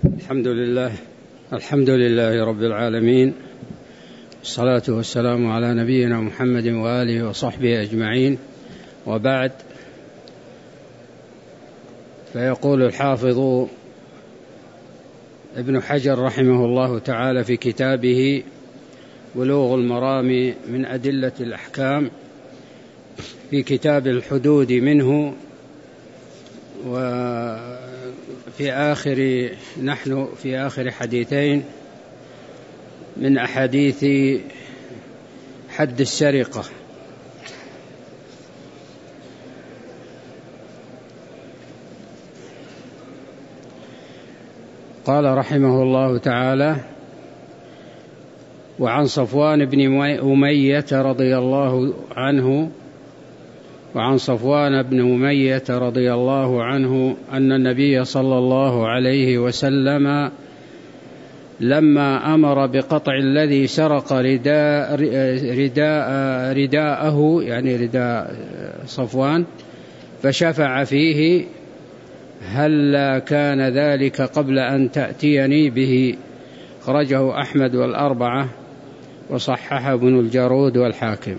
الحمد لله رب العالمين، الصلاة والسلام على نبينا محمد وآله وصحبه أجمعين، وبعد. فيقول الحافظ ابن حجر رحمه الله تعالى في كتابه بلوغ المرام من أدلة الأحكام في كتاب الحدود منه، نحن في آخر حديثين من أحاديث حد السرقة. قال رحمه الله تعالى: وعن صفوان بن أمية رضي الله عنه أن النبي صلى الله عليه وسلم لما أمر بقطع الذي سرق رداءه، يعني رداء صفوان، فشفع فيه: هل كان ذلك قبل أن تأتيني به؟ خرجه أحمد والأربعة، وصححه ابن الجارود والحاكم.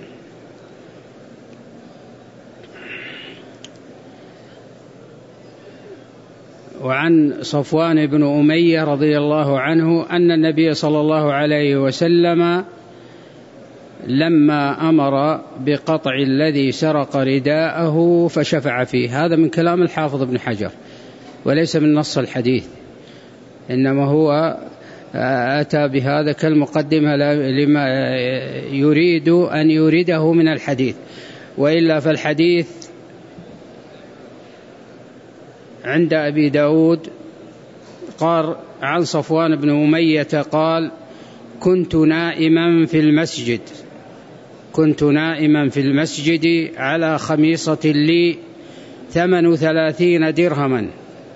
وعن صفوان بن أمية رضي الله عنه أن النبي صلى الله عليه وسلم لما أمر بقطع الذي سرق رداءه فشفع فيه. هذا من كلام الحافظ ابن حجر وليس من نص الحديث، إنما هو أتى بهذا كالمقدمة لما يريد أن يريده من الحديث، وإلا فالحديث عند أبي داود قال عن صفوان بن أمية قال: كنت نائما في المسجد على خميصة لي 38 درهما،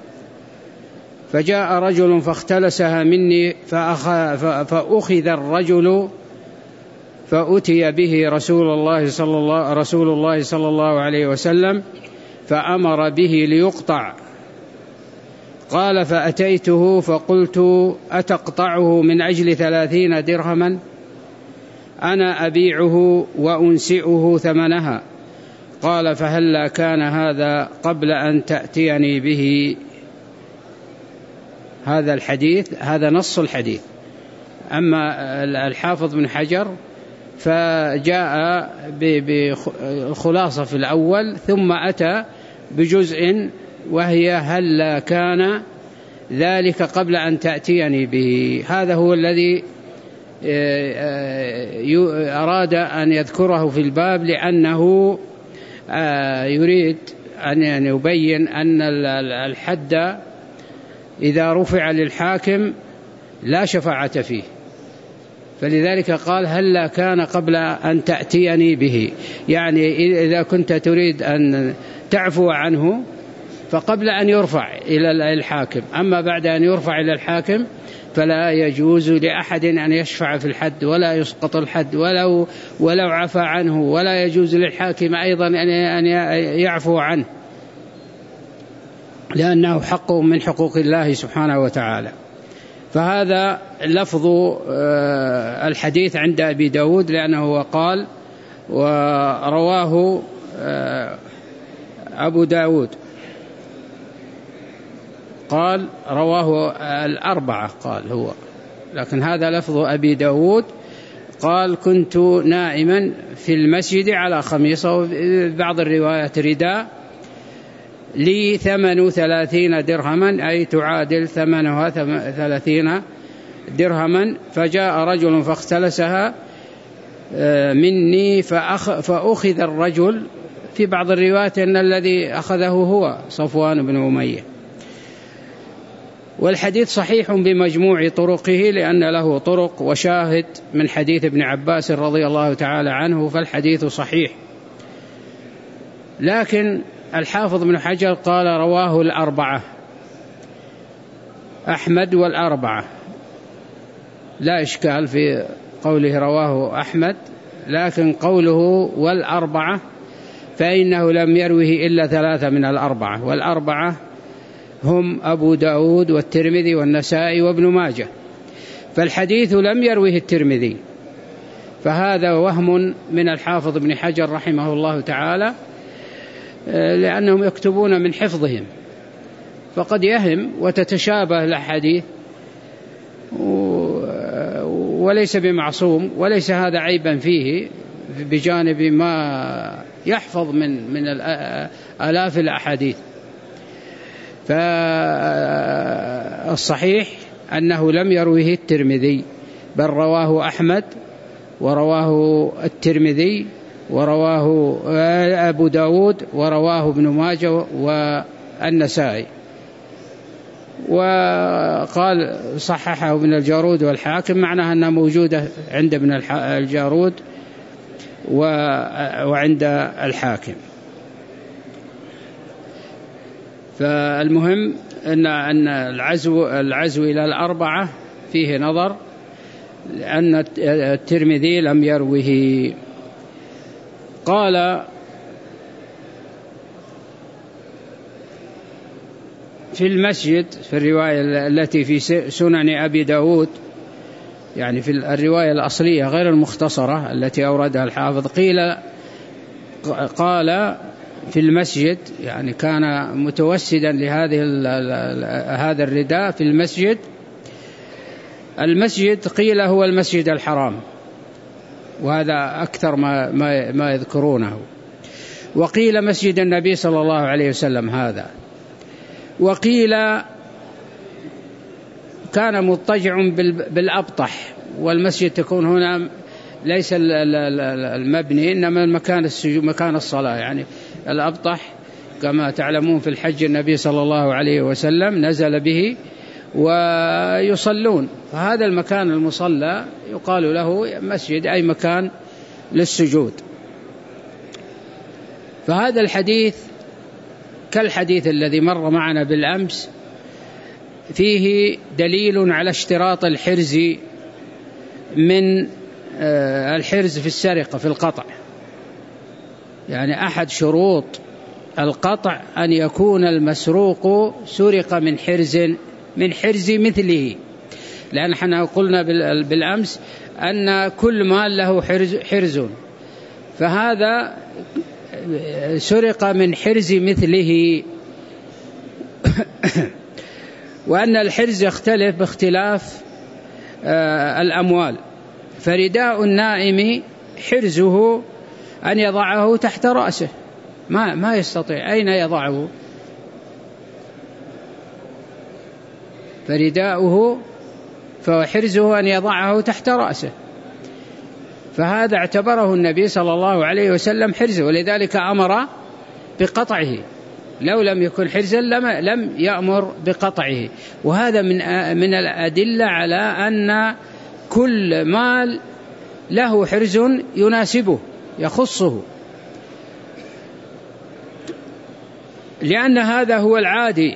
فجاء رجل فاختلسها مني، فأخذ الرجل فأتي به رسول الله صلى الله عليه وسلم فأمر به ليقطع. قال: فأتيته فقلت: أتقطعه من أجل 30 درهما؟ أنا أبيعه وأنسئه ثمنها. قال: فهلا كان هذا قبل أن تأتيني به؟ هذا الحديث، هذا نص الحديث. أما الحافظ بن حجر فجاء بخلاصة في الأول، ثم أتى بجزء وهي: هل كان ذلك قبل أن تأتيني به؟ هذا هو الذي أراد أن يذكره في الباب، لأنه يريد أن يبين أن الحد إذا رفع للحاكم لا شفاعة فيه، فلذلك قال: هل كان قبل أن تأتيني به؟ يعني إذا كنت تريد أن تعفو عنه فقبل أن يرفع إلى الحاكم، أما بعد أن يرفع إلى الحاكم فلا يجوز لأحد أن يشفع في الحد ولا يسقط الحد ولو عفى عنه، ولا يجوز للحاكم أيضا أن يعفو عنه، لأنه حق من حقوق الله سبحانه وتعالى. فهذا لفظ الحديث عند أبي داود، لأنه قال: ورواه أبو داود، قال رواه الأربعة، قال هو، لكن هذا لفظ أبي داود. قال: كنت نائما في المسجد على خميصة، بعض الروايات رداء، لي 38 درهما، أي تعادل ثمنها 30 درهما، فجاء رجل فاختلسها مني، فأخذ الرجل. في بعض الروايات أن الذي أخذه هو صفوان بن أمية. والحديث صحيح بمجموع طرقه، لأن له طرق وشاهد من حديث ابن عباس رضي الله تعالى عنه، فالحديث صحيح. لكن الحافظ بن حجر قال: رواه الأربعة، أحمد والأربعة، لا إشكال في قوله رواه أحمد، لكن قوله والأربعة فإنه لم يروه إلا 3 من الأربعة، والأربعة هم أبو داود والترمذي والنسائي وابن ماجه، فالحديث لم يروه الترمذي، فهذا وهم من الحافظ ابن حجر رحمه الله تعالى، لأنهم يكتبون من حفظهم، فقد يهم وتتشابه الأحاديث، وليس بمعصوم، وليس هذا عيبا فيه بجانب ما يحفظ من آلاف الأحاديث. فالصحيح أنه لم يروه الترمذي، بل رواه أحمد ورواه الترمذي ورواه أبو داود ورواه ابن ماجه والنسائي. وقال صححه ابن الجارود والحاكم، معناها أنها موجودة عند ابن الجارود وعند الحاكم. فالمهم أن العزو إلى الأربعة فيه نظر، لأن الترمذي لم يروه. قال في المسجد في الرواية التي في سنن أبي داود، يعني في الرواية الأصلية غير المختصرة التي أوردها الحافظ، قال في المسجد، يعني كان متوسدا هذا الرداء في المسجد. المسجد قيل هو المسجد الحرام، وهذا أكثر ما يذكرونه، وقيل مسجد النبي صلى الله عليه وسلم هذا، وقيل كان مضطجع بالأبطح، والمسجد تكون هنا ليس المبني إنما مكان الصلاة، يعني الأبطح كما تعلمون في الحج النبي صلى الله عليه وسلم نزل به ويصلون، فهذا المكان المصلى يقال له مسجد، أي مكان للسجود. فهذا الحديث كالحديث الذي مر معنا بالأمس، فيه دليل على اشتراط الحرز من الحرز في السرقة في القطع، يعني أحد شروط القطع أن يكون المسروق سرق من حرز مثله، لأن احنا قلنا بالأمس أن كل مال له حرز، فهذا سرق من حرز مثله. وأن الحرز يختلف باختلاف الأموال، فرداء النائم حرزه أن يضعه تحت رأسه، ما يستطيع، أين يضعه؟ فرداؤه فحرزه أن يضعه تحت رأسه، فهذا اعتبره النبي صلى الله عليه وسلم حرزه، ولذلك أمر بقطعه، لو لم يكن حرزا لم يأمر بقطعه. وهذا من الأدلة على أن كل مال له حرز يناسبه يخصه، لأن هذا هو العادي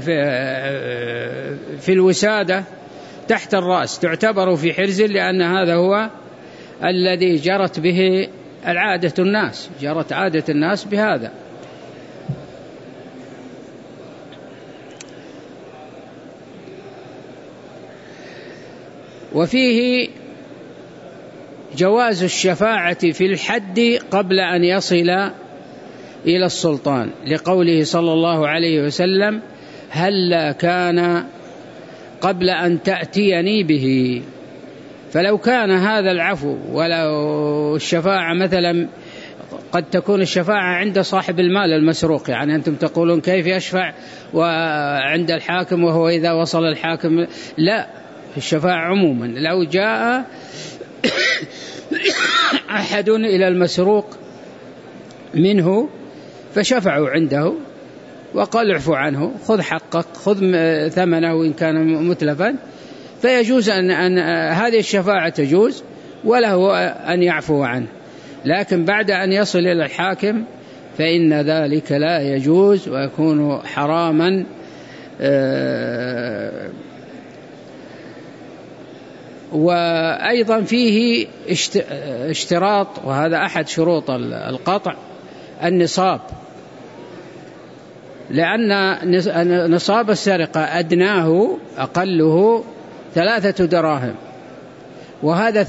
في الوسادة تحت الرأس، تعتبر في حرز، لأن هذا هو الذي جرت به جرت عادة الناس بهذا. وفيه جواز الشفاعة في الحد قبل أن يصل إلى السلطان، لقوله صلى الله عليه وسلم: هلا كان قبل أن تأتيني به. فلو كان هذا العفو، ولو الشفاعة مثلا قد تكون الشفاعة عند صاحب المال المسروق، يعني أنتم تقولون كيف يشفع وعند الحاكم وهو إذا وصل الحاكم؟ لا، الشفاعة عموما، لو جاء أحد إلى المسروق منه فشفعوا عنده وقال: اعفو عنه، خذ حقك، خذ ثمنه إن كان متلفا، فيجوز أن هذه الشفاعة تجوز وله أن يعفو عنه. لكن بعد أن يصل إلى الحاكم فإن ذلك لا يجوز ويكون حراما. وأيضا فيه اشتراط، وهذا أحد شروط القطع، النصاب، لأن نصاب السرقة أدناه أقله 3 دراهم، وهذا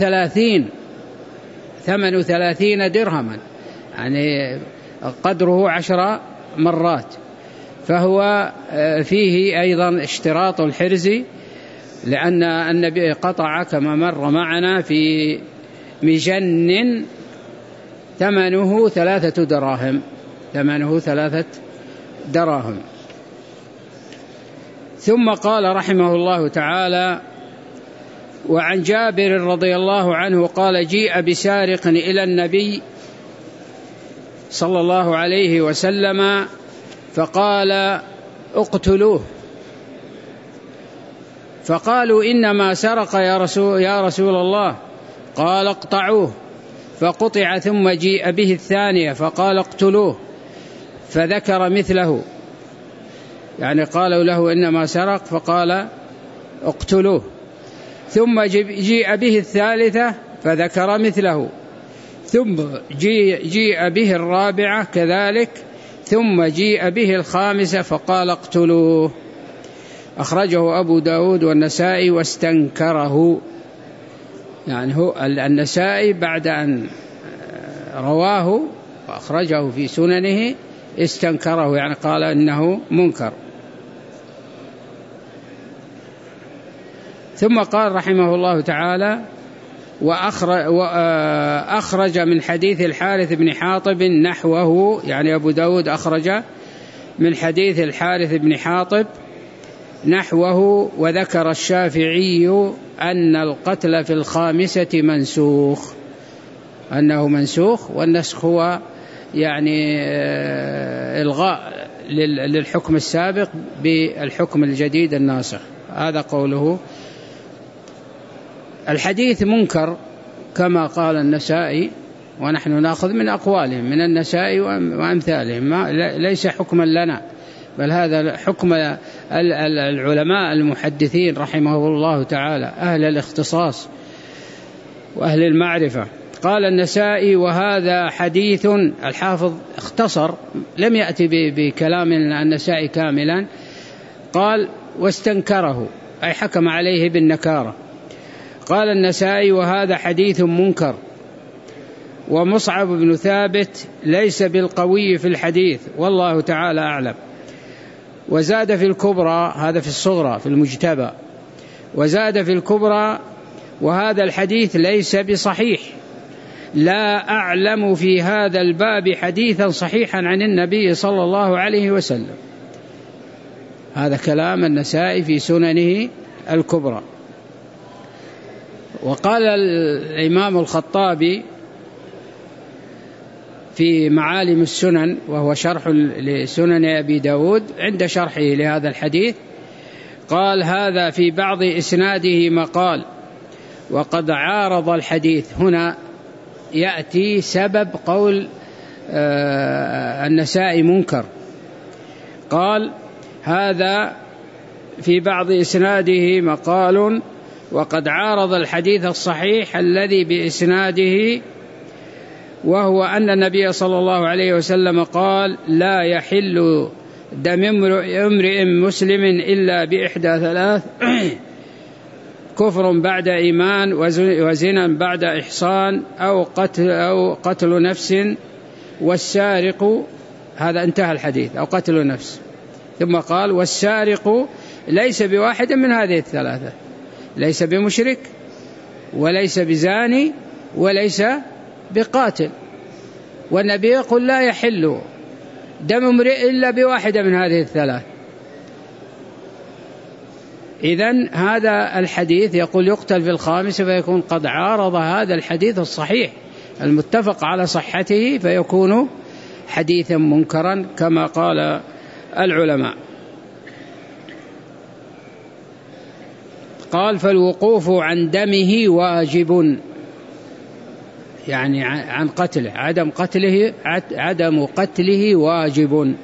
38 درهما، يعني قدره 10 مرات، فهو فيه أيضا اشتراط الحرز، لأن النبي قطع كما مر معنا في مجن ثمنه 3 دراهم. ثم قال رحمه الله تعالى: وعن جابر رضي الله عنه قال: جيء بسارق إلى النبي صلى الله عليه وسلم فقال: اقتلوه. فقالوا: إنما سرق يا رسول الله. قال: اقطعوه. فقطع. ثم جيء به الثانية فقال: اقتلوه. فذكر مثله، يعني قالوا له إنما سرق فقال: اقتلوه. ثم جيء به الثالثة فذكر مثله، ثم جيء به الرابعة كذلك، ثم جيء به الخامسة فقال: اقتلوه. أخرجه أبو داود والنسائي واستنكره، يعني هو النسائي بعد أن رواه وأخرجه في سننه استنكره، يعني قال إنه منكر. ثم قال رحمه الله تعالى: وأخرج من حديث الحارث بن حاطب نحوه، يعني أبو داود أخرج من حديث الحارث بن حاطب نحوه. وذكر الشافعي أن القتل في الخامسة منسوخ، أنه منسوخ، والنسخ هو يعني إلغاء للحكم السابق بالحكم الجديد الناسخ. هذا قوله. الحديث منكر كما قال النسائي، ونحن نأخذ من أقوالهم من النسائي وأمثالهم، ليس حكما لنا، بل هذا حكم العلماء المحدثين رحمه الله تعالى، أهل الاختصاص وأهل المعرفة. قال النسائي: وهذا حديث. الحافظ اختصر، لم يأتي بكلام النسائي كاملا، قال: واستنكره، أي حكم عليه بالنكارة. قال النسائي: وهذا حديث منكر. ومصعب بن ثابت ليس بالقوي في الحديث، والله تعالى أعلم. وزاد في الكبرى، هذا في الصغرى في المجتبى، وزاد في الكبرى: وهذا الحديث ليس بصحيح، لا أعلم في هذا الباب حديثا صحيحا عن النبي صلى الله عليه وسلم. هذا كلام النسائي في سننه الكبرى. وقال الإمام الخطابي في معالم السنن، وهو شرح لسنن أبي داود، عند شرحه لهذا الحديث قال: هذا في بعض إسناده مقال وقد عارض الحديث. هنا يأتي سبب قول النسائي منكر. قال: هذا في بعض إسناده مقال وقد عارض الحديث الصحيح الذي بإسناده، وهو أن النبي صلى الله عليه وسلم قال: لا يحل دم امرئ مسلم إلا بإحدى 3: كفر بعد إيمان، وزنا بعد إحصان، أو قتل نفس، والسارق. هذا انتهى الحديث، أو قتل نفس. ثم قال: والسارق ليس بواحد من هذه 3، ليس بمشرك وليس بزاني وليس بقاتل. والنبي يقول: لا يحل دم امرئ إلا بواحدة من هذه 3. إذن هذا الحديث يقول يقتل في الخامسة، فيكون قد عارض هذا الحديث الصحيح المتفق على صحته، فيكون حديثا منكرا كما قال العلماء. قال: فالوقوف عن دمه واجب، يعني عن قتله، عدم قتله واجب.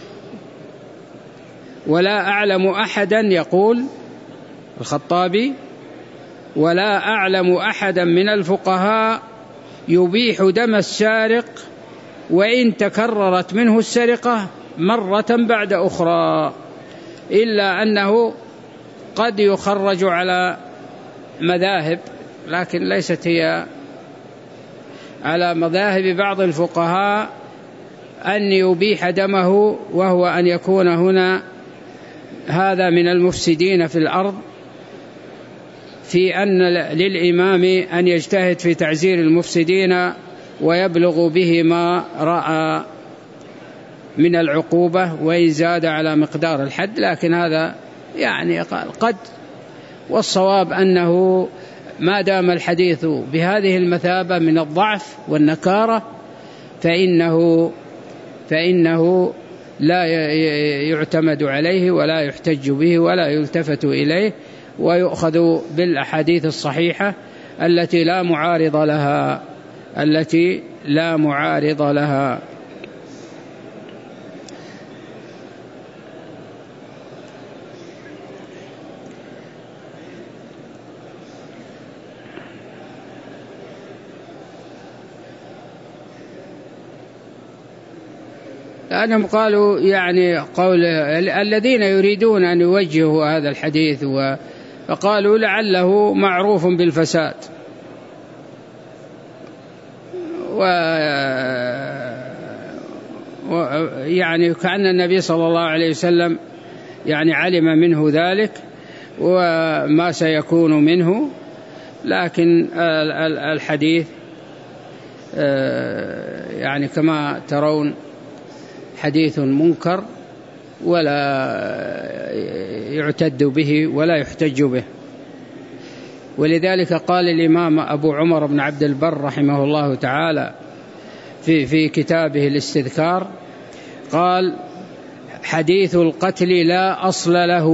ولا أعلم أحدا، يقول الخطابي: ولا أعلم أحدا من الفقهاء يبيح دم السارق وإن تكررت منه السرقة مرة بعد أخرى، إلا أنه قد يخرج على مذاهب، لكن ليست هي على مذاهب بعض الفقهاء، أن يبيح دمه، وهو أن يكون هنا هذا من المفسدين في الأرض، في أن للإمام أن يجتهد في تعزير المفسدين ويبلغ به ما رأى من العقوبة، وإن زاد على مقدار الحد، لكن هذا يعني قد، والصواب أنه ما دام الحديث بهذه المثابة من الضعف والنكارة فإنه لا يعتمد عليه ولا يحتج به ولا يلتفت إليه، ويؤخذ بالأحاديث الصحيحة التي لا معارض لها. لأنهم قالوا يعني قول الذين يريدون أن يوجهوا هذا الحديث، فقالوا لعله معروف بالفساد، يعني كأن النبي صلى الله عليه وسلم يعني علم منه ذلك وما سيكون منه، لكن الحديث يعني كما ترون حديث منكر ولا يعتد به ولا يحتج به. ولذلك قال الإمام أبو عمر بن عبد البر رحمه الله تعالى في كتابه الاستذكار، قال: حديث القتل لا أصل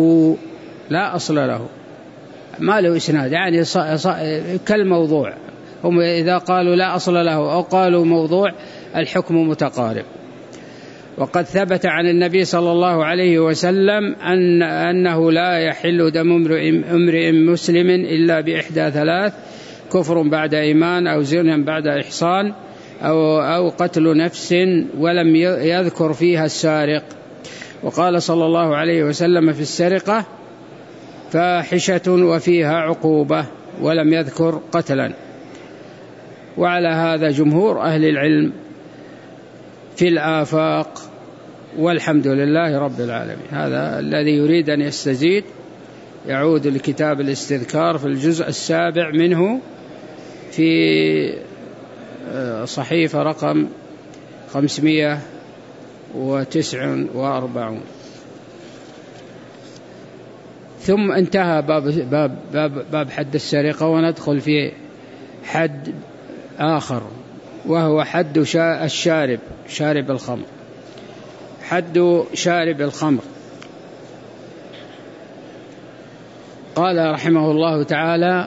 له، ما له إسناد، يعني كالموضوع، هم إذا قالوا لا أصل له أو قالوا موضوع الحكم متقارب. وقد ثبت عن النبي صلى الله عليه وسلم أنه لا يحل دم امرئ مسلم إلا بإحدى ثلاث: كفر بعد إيمان، أو زنا بعد إحصان، أو قتل نفس ولم يذكر فيها السارق. وقال صلى الله عليه وسلم في السرقة: فاحشة وفيها عقوبة، ولم يذكر قتلا. وعلى هذا جمهور أهل العلم في الآفاق، والحمد لله رب العالمين. هذا الذي يريد أن يستزيد يعود لكتاب الاستذكار في الجزء 7 منه، في صحيفة رقم 549. ثم انتهى باب حد السرقة، وندخل في حد آخر، وهو حد شارب الخمر. حد شارب الخمر. قال رحمه الله تعالى: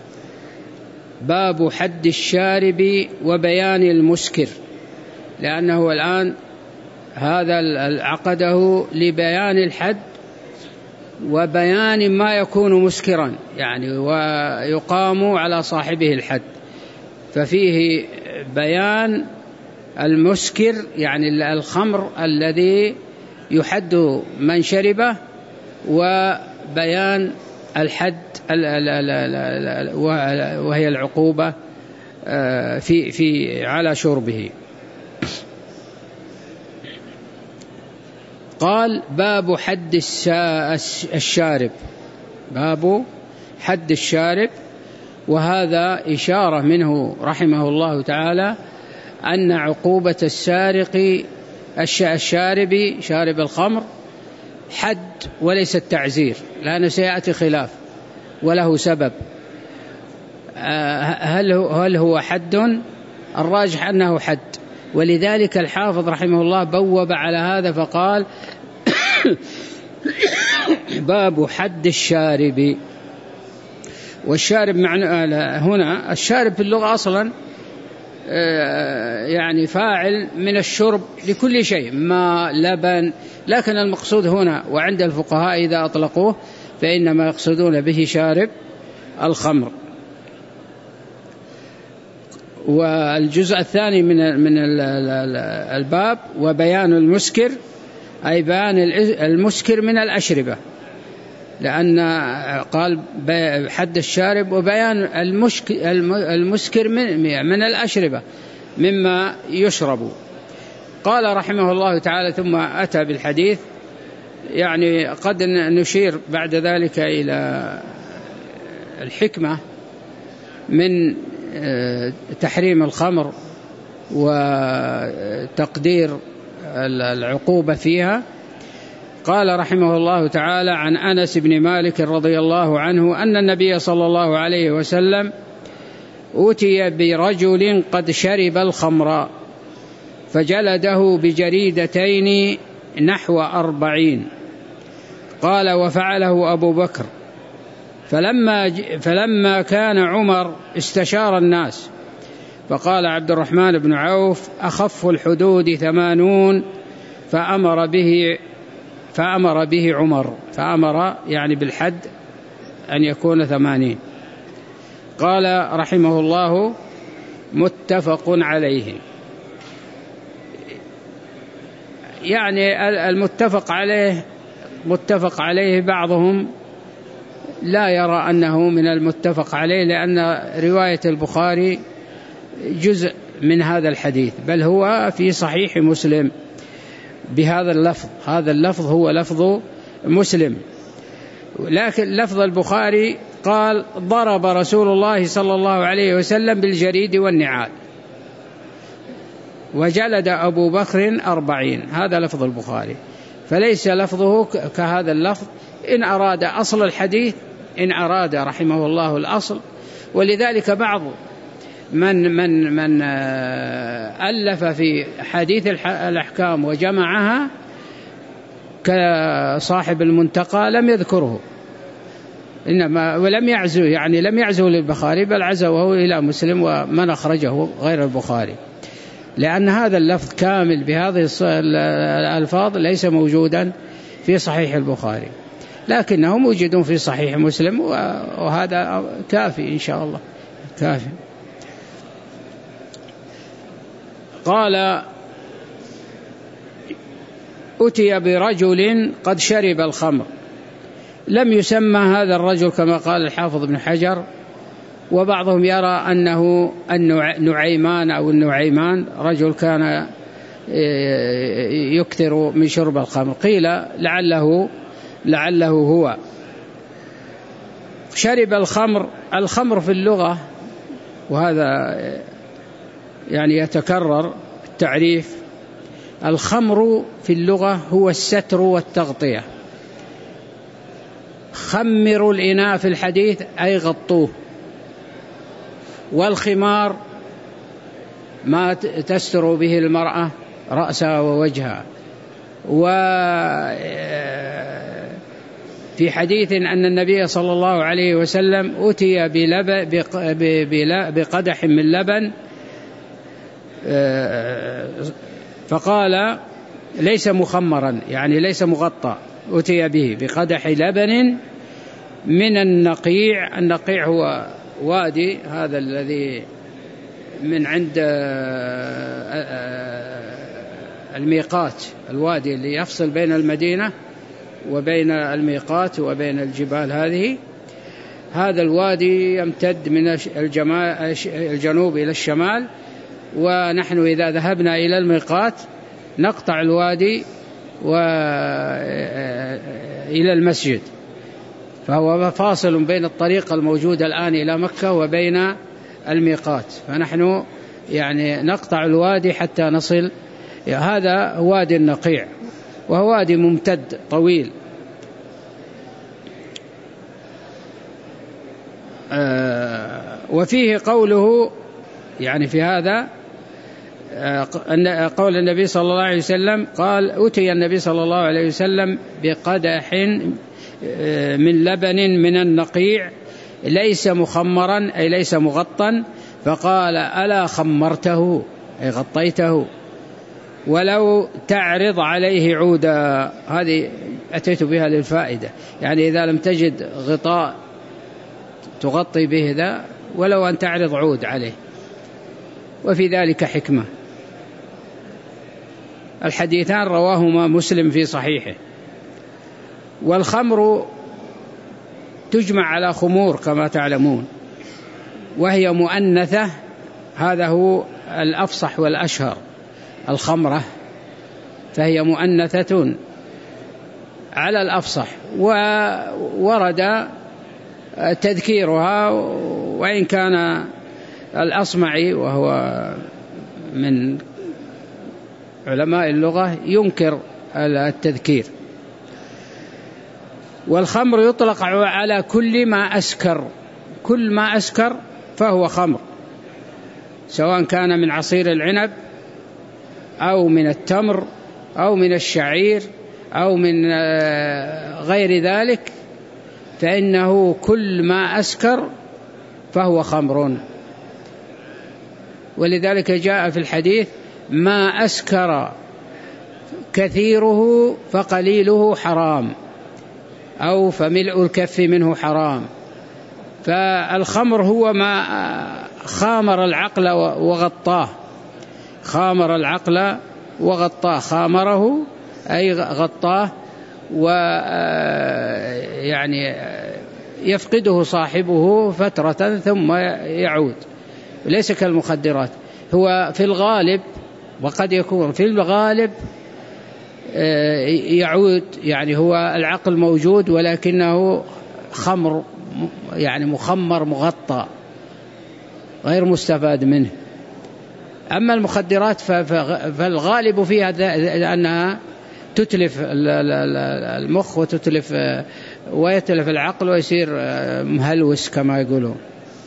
باب حد الشارب وبيان المسكر، لأنه الآن هذا عقده لبيان الحد وبيان ما يكون مسكرا، يعني ويقام على صاحبه الحد، ففيه بيان المسكر يعني الخمر الذي يحد من شربه، وبيان الحد وهي العقوبة في على شربه. قال: باب حد الشارب. باب حد الشارب، وهذا إشارة منه رحمه الله تعالى أن عقوبة السارق الشارب شارب الخمر حد وليس التعزير، لأنه سيأتي خلاف وله سبب. هل هو حد؟ الراجح أنه حد، ولذلك الحافظ رحمه الله بوب على هذا فقال: باب حد الشارب. والشارب معنى هنا الشارب في اللغة أصلا يعني فاعل من الشرب لكل شيء، ما لبن، لكن المقصود هنا وعند الفقهاء إذا أطلقوه فإنما يقصدون به شارب الخمر. والجزء الثاني من الباب وبيان المسكر، أي بيان المسكر من الأشربة، لأن قال حد الشارب وبيان المسكر من الأشربة مما يشرب. قال رحمه الله تعالى ثم أتى بالحديث. يعني قد نشير بعد ذلك إلى الحكمة من تحريم الخمر وتقدير العقوبة فيها. قال رحمه الله تعالى عن أنس بن مالك رضي الله عنه أن النبي صلى الله عليه وسلم أتي برجل قد شرب الخمر فجلده بجريدتين نحو 40. قال وفعله أبو بكر. فلما كان عمر استشار الناس فقال عبد الرحمن بن عوف أخف الحدود 80 فأمر به عمر، فأمر يعني بالحد أن يكون 80. قال رحمه الله متفق عليه. يعني المتفق عليه بعضهم لا يرى أنه من المتفق عليه، لأن رواية البخاري جزء من هذا الحديث، بل هو في صحيح مسلم بهذا اللفظ. هذا اللفظ هو لفظ مسلم، لكن لفظ البخاري قال ضرب رسول الله صلى الله عليه وسلم بالجريد والنعال وجلد أبو بكر 40. هذا لفظ البخاري، فليس لفظه كهذا اللفظ. إن أراد أصل الحديث، إن أراد رحمه الله الأصل. ولذلك بعض من ألف في حديث الأحكام وجمعها كصاحب المنتقى لم يذكره، إنما ولم يعزو، يعني لم يعزو للبخاري بل عزوه إلى مسلم ومن أخرجه غير البخاري، لأن هذا اللفظ كامل بهذه الألفاظ ليس موجودا في صحيح البخاري، لكنهم موجودون في صحيح مسلم، وهذا كافي إن شاء الله كافي. قال أتي برجل قد شرب الخمر. لم يسمى هذا الرجل كما قال الحافظ ابن حجر، وبعضهم يرى أنه النعيمان أو النعيمان، رجل كان يكثر من شرب الخمر. قيل لعله هو. شرب الخمر في اللغة، وهذا يعني يتكرر التعريف، الخمر في اللغة هو الستر والتغطية. خمروا الإناء في الحديث أي غطوه، والخمار ما تستر به المرأة رأسها ووجهها. وفي حديث أن النبي صلى الله عليه وسلم أتي بقدح من لبن فقال ليس مخمرا، يعني ليس مغطى، أتي به بقدح لبن من النقيع. النقيع هو وادي هذا الذي من عند الميقات، الوادي اللي يفصل بين المدينة وبين الميقات وبين الجبال هذه. هذا الوادي يمتد من الجنوب إلى الشمال، ونحن إذا ذهبنا إلى الميقات نقطع الوادي إلى المسجد، فهو فاصل بين الطريق الموجود الآن إلى مكة وبين الميقات، فنحن يعني نقطع الوادي حتى نصل. هذا وادي النقيع، وهو وادي ممتد طويل. وفيه قوله، يعني في هذا قول النبي صلى الله عليه وسلم قال أتي النبي صلى الله عليه وسلم بقدح من لبن من النقيع ليس مخمرا أي ليس مغطا، فقال ألا خمرته أي غطيته ولو تعرض عليه عودا. هذه أتيت بها للفائدة، يعني إذا لم تجد غطاء تغطي به ذا ولو أن تعرض عود عليه، وفي ذلك حكمة. الحديثان رواهما مسلم في صحيحه. والخمر تجمع على خمور كما تعلمون، وهي مؤنثة، هذا هو الأفصح والأشهر، الخمرة فهي مؤنثة على الأفصح، وورد تذكيرها، وإن كان الأصمعي وهو من علماء اللغة ينكر التذكير. والخمر يطلق على كل ما أسكر، كل ما أسكر فهو خمر، سواء كان من عصير العنب أو من التمر أو من الشعير أو من غير ذلك، فإنه كل ما أسكر فهو خمر. ولذلك جاء في الحديث: ما أسكر كثيره فقليله حرام، أو فملء الكف منه حرام. فالخمر هو ما خامر العقل وغطاه، خامر العقل وغطاه، خامره أي غطاه، ويعني يفقده صاحبه فترة ثم يعود، ليس كالمخدرات. هو في الغالب، وقد يكون في الغالب يعود، يعني هو العقل موجود ولكنه خمر، يعني مخمر مغطى غير مستفاد منه. أما المخدرات فالغالب فيها أنها تتلف المخ وتتلف ويتلف العقل ويصير مهلوس كما يقولون.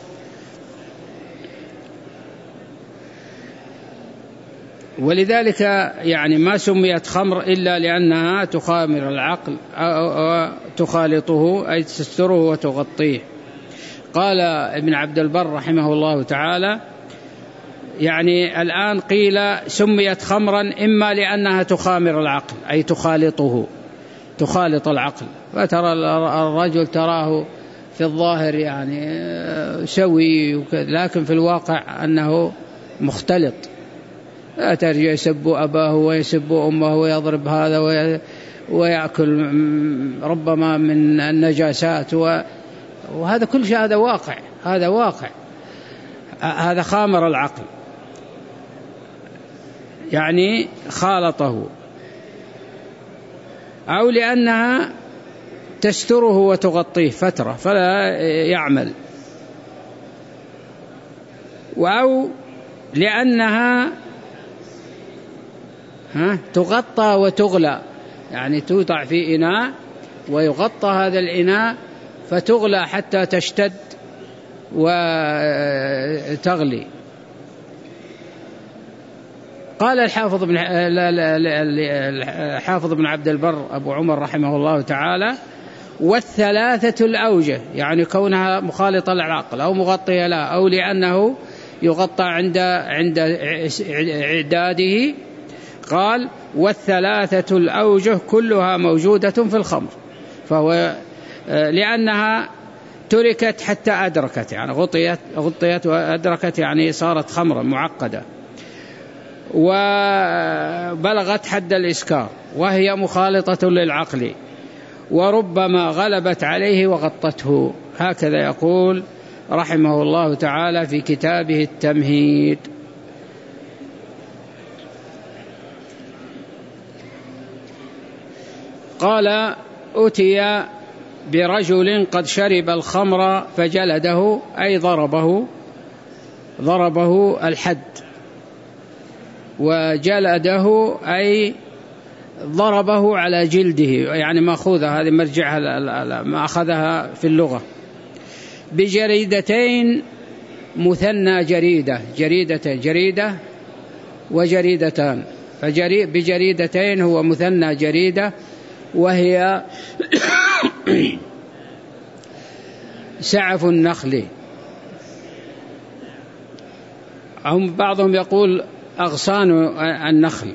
ولذلك يعني ما سميت خمر إلا لأنها تخامر العقل أو تخالطه، أي تستره وتغطيه. قال ابن عبد البر رحمه الله تعالى: يعني الآن قيل سميت خمرا إما لأنها تخامر العقل، أي تخالطه، تخالط العقل، فترى الرجل تراه في الظاهر يعني سوي، لكن في الواقع أنه مختلط، ترجع يسب أباه ويسب أمه ويضرب هذا ويأكل ربما من النجاسات، وهذا كل شيء، هذا واقع، هذا واقع، هذا خامر العقل، يعني خالطه. أو لأنها تستره وتغطيه فترة فلا يعمل، أو لأنها تغطى وتغلى، يعني توضع في إناء ويغطى هذا الإناء فتغلى حتى تشتد وتغلي. قال الحافظ بن عبد البر أبو عمر رحمه الله تعالى: والثلاثة الأوجه، يعني كونها مخالطة للعقل أو مغطية له، أو لأنه يغطى عند إعداده. قال: والثلاثة الأوجه كلها موجودة في الخمر، فهو لأنها تركت حتى أدركت، يعني غطيت وأدركت، يعني صارت خمرا معقدة وبلغت حد الإسكار، وهي مخالطة للعقل، وربما غلبت عليه وغطته. هكذا يقول رحمه الله تعالى في كتابه التمهيد. قال: أتي برجل قد شرب الخمر فجلده، أي ضربه الحد، وجلده أي ضربه على جلده، يعني مأخوذة، هذه مرجعها ما أخذها في اللغة. بجريدتين مثنى جريدة، جريدة وجريدتان، بجريدتين هو مثنى جريدة، وهي سعف النخل، بعضهم يقول أغصان النخل.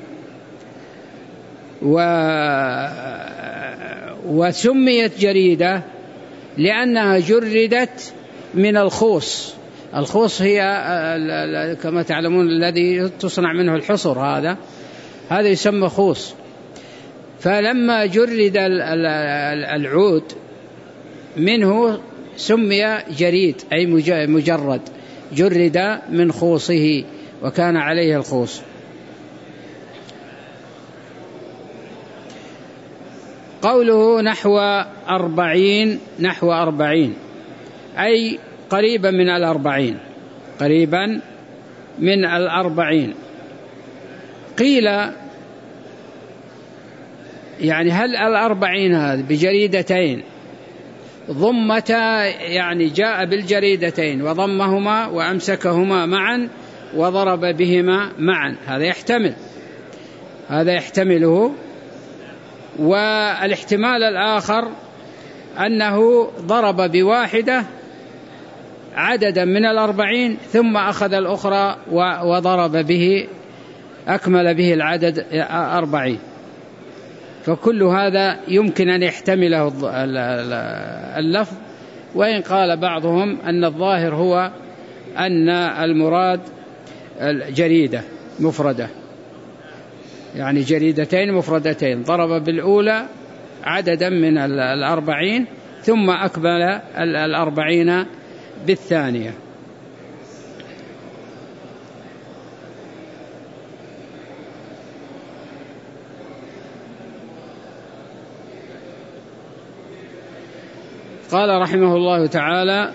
وسميت جريدة لأنها جردت من الخوص. الخوص هي كما تعلمون الذي تصنع منه الحصر، هذا هذا يسمى خوص. فلما جرد العود منه سمي جريد، أي مجرد، جرد من خوصه وكان عليه الخوص. قوله نحو 40 أي قريبا من 40، قريبا من 40. قيل يعني هل 40 هذه بجريدتين ضمتا، يعني جاء بالجريدتين وضمهما وأمسكهما معا وضرب بهما معا، هذا يحتمله. والاحتمال الآخر أنه ضرب بواحدة عددا من 40 ثم أخذ الأخرى وضرب به، أكمل به العدد 40. فكل هذا يمكن أن يحتمله اللفظ، وإن قال بعضهم أن الظاهر هو أن المراد الجريدة مفردة، يعني جريدتين مفردتين، ضرب بالأولى عددا من 40 ثم أكمل 40 بالثانية. قال رحمه الله تعالى،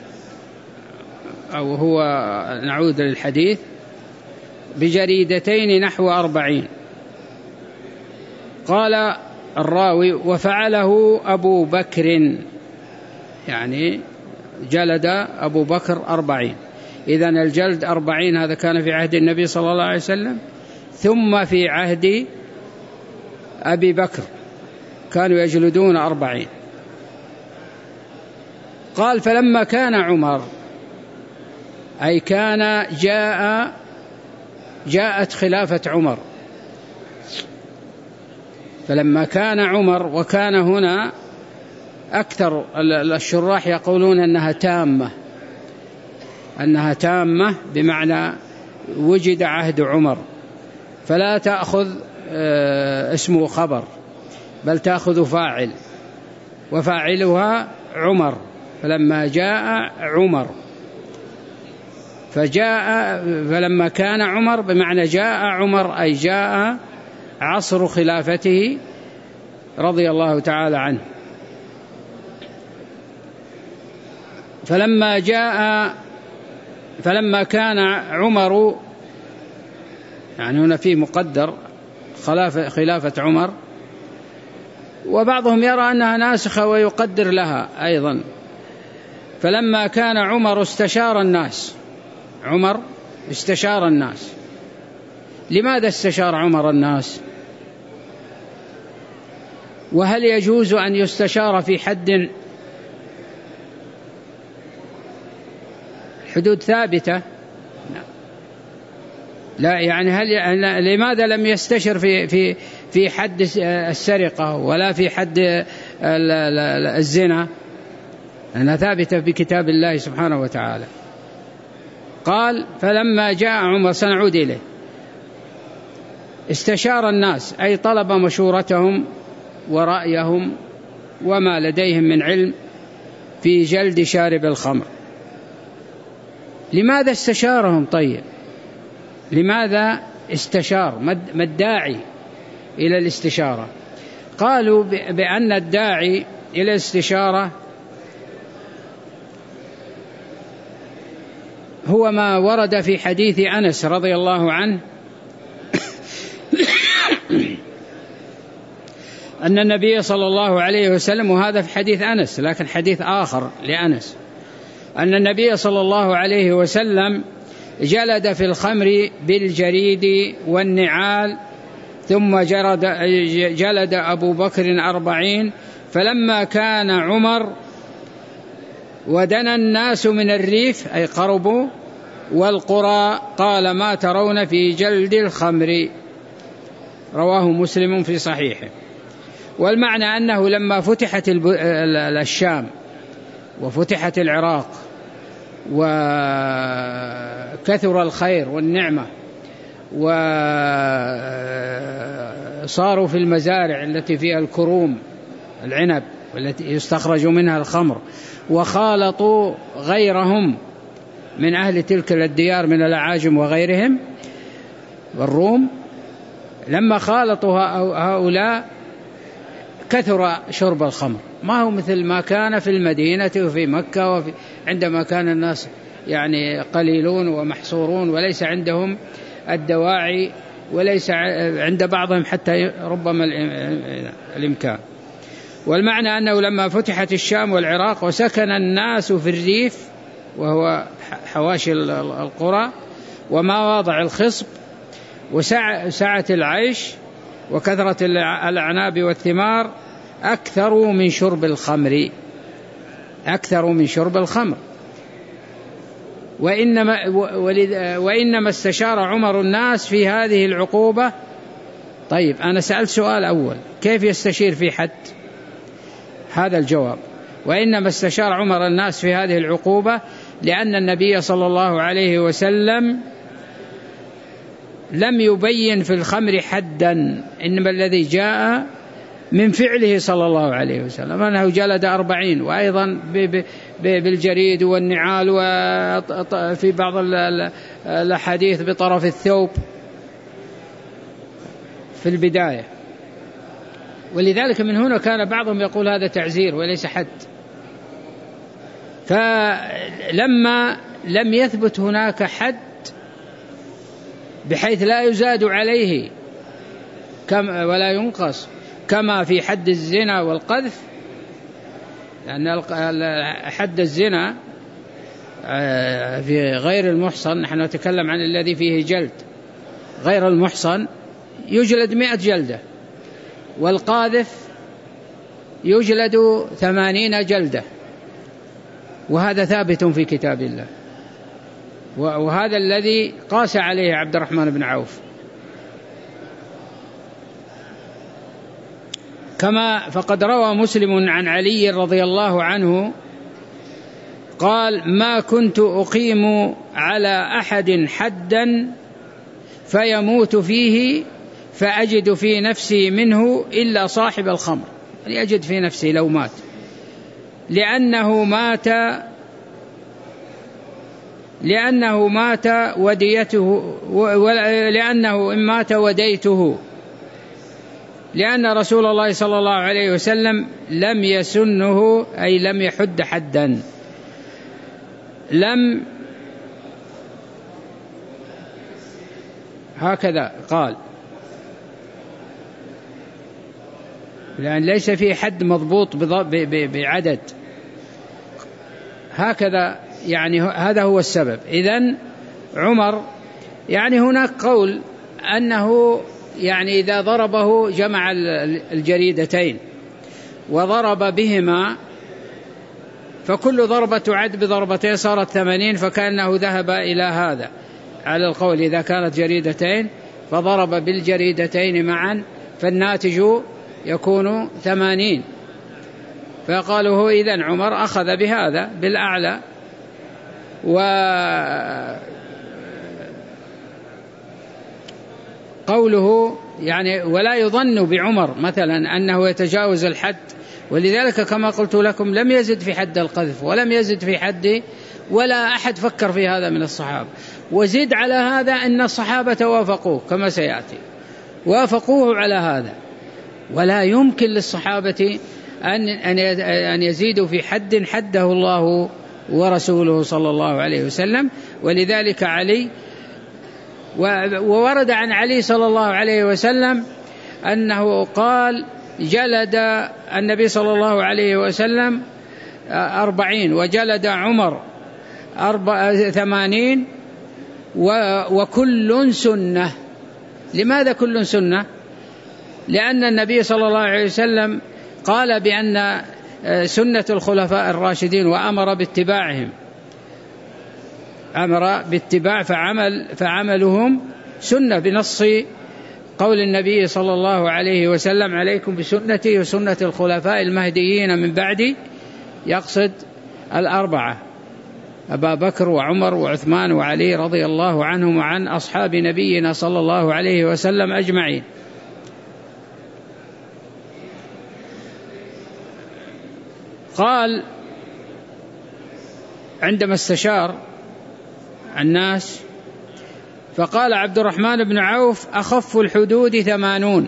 أو هو نعود للحديث، بجريدتين نحو 40. قال الراوي وفعله أبو بكر، يعني جلد أبو بكر 40. إذن الجلد 40 هذا كان في عهد النبي صلى الله عليه وسلم، ثم في عهد أبي بكر كانوا يجلدون 40. قال فلما كان عمر، أي كان جاءت خلافة عمر، فلما كان عمر، وكان هنا أكثر الشراح يقولون أنها تامة بمعنى وجد عهد عمر، فلا تأخذ اسمه خبر، بل تأخذ فاعل، وفاعلها عمر. فلما جاء عمر، فلما كان عمر بمعنى جاء عمر، أي جاء عصر خلافته رضي الله تعالى عنه. فلما كان عمر، يعني هنا في مقدر خلافة عمر، وبعضهم يرى أنها ناسخة ويقدر لها أيضا. فلما كان عمر استشار الناس. لماذا استشار عمر الناس؟ وهل يجوز أن يستشار في حد حدود ثابتة؟ لا، يعني لماذا لم يستشر في حد السرقة ولا في حد الزنا؟ أنها ثابتة بكتاب الله سبحانه وتعالى. قال فلما جاء عمر، سنعود إليه، استشار الناس، أي طلب مشورتهم ورأيهم وما لديهم من علم في جلد شارب الخمر. لماذا استشارهم؟ طيب، لماذا استشار؟ ما الداعي إلى الاستشارة؟ قالوا بأن الداعي إلى الاستشارة هو ما ورد في حديث أنس رضي الله عنه أن النبي صلى الله عليه وسلم، وهذا في حديث أنس لكن حديث آخر لأنس، أن النبي صلى الله عليه وسلم جلد في الخمر بالجريد والنعال، ثم جلد أبو بكر 40. فلما كان عمر ودنا الناس من الريف، أي قربوا، والقرى، قال ما ترون في جلد الخمر؟ رواه مسلم في صحيحه. والمعنى أنه لما فتحت الشام وفتحت العراق وكثر الخير والنعمة وصاروا في المزارع التي فيها الكروم العنب والتي يستخرج منها الخمر، وخالطوا غيرهم من أهل تلك الديار من الأعاجم وغيرهم والروم، لما خالطوا هؤلاء كثر شرب الخمر، ما هو مثل ما كان في المدينة وفي مكة عندما كان الناس يعني قليلون ومحصورون وليس عندهم الدواعي وليس عند بعضهم حتى ربما الإمكان. والمعنى أنه لما فتحت الشام والعراق وسكن الناس في الريف وهو حواشي القرى ومواضع الخصب وسعة العيش وكثرة الأعناب والثمار، أكثروا من شرب الخمر. وإنما استشار عمر الناس في هذه العقوبة. طيب أنا سألت سؤال أول، كيف يستشير في حد؟ هذا الجواب: وإنما استشار عمر الناس في هذه العقوبة لأن النبي صلى الله عليه وسلم لم يبين في الخمر حدا، إنما الذي جاء من فعله صلى الله عليه وسلم أنه جلد 40، وأيضا بالجريد والنعال، وفي بعض الأحاديث بطرف الثوب في البداية. ولذلك من هنا كان بعضهم يقول هذا تعزير وليس حد. فلما لم يثبت هناك حد بحيث لا يزاد عليه ولا ينقص كما في حد الزنا والقذف، لأن حد الزنا في غير المحصن، نحن نتكلم عن الذي فيه جلد، غير المحصن يجلد 100 جلدة، والقاذف يجلد 80 جلدة، وهذا ثابت في كتاب الله، وهذا الذي قاس عليه عبد الرحمن بن عوف. كما فقد روى مسلم عن علي رضي الله عنه قال: ما كنت أقيم على أحد حدا فيموت فيه فأجد في نفسي منه إلا صاحب الخمر، يعني أجد في نفسي لو مات، لأنه مات وديته، لأنه إن مات وديته، لأن رسول الله صلى الله عليه وسلم لم يسنه، أي لم يحد حدا، هكذا قال، لأن ليس في حد مضبوط بعدد، هكذا يعني هذا هو السبب. إذن عمر يعني هناك قول أنه يعني إذا ضربه جمع الجريدتين وضرب بهما فكل ضربة تعد بضربتين صارت 80، فكأنه ذهب إلى هذا على القول إذا كانت جريدتين فضرب بالجريدتين معا فالناتج يكون 80. فقالوا هو إذن عمر أخذ بهذا بالأعلى. وقوله يعني ولا يظن بعمر مثلا أنه يتجاوز الحد، ولذلك كما قلت لكم لم يزد في حد القذف ولم يزد في حد، ولا أحد فكر في هذا من الصحابة. وزد على هذا أن الصحابة وافقوه كما سيأتي، وافقوه على هذا، ولا يمكن للصحابة أن يزيدوا في حد حده الله ورسوله صلى الله عليه وسلم. ولذلك علي، وورد عن علي صلى الله عليه وسلم أنه قال جلد النبي صلى الله عليه وسلم 40 وجلد عمر 80 وكل سنة. لماذا كل سنة؟ لأن النبي صلى الله عليه وسلم قال بأن سنة الخلفاء الراشدين وأمر باتباعهم، أمر باتباع فعملهم سنة بنص قول النبي صلى الله عليه وسلم عليكم بسنتي وسنة الخلفاء المهديين من بعدي، يقصد 4. أبا بكر وعمر وعثمان وعلي رضي الله عنهم وعن أصحاب نبينا صلى الله عليه وسلم أجمعين. قال عندما استشار الناس فقال عبد الرحمن بن عوف: أخف الحدود 80،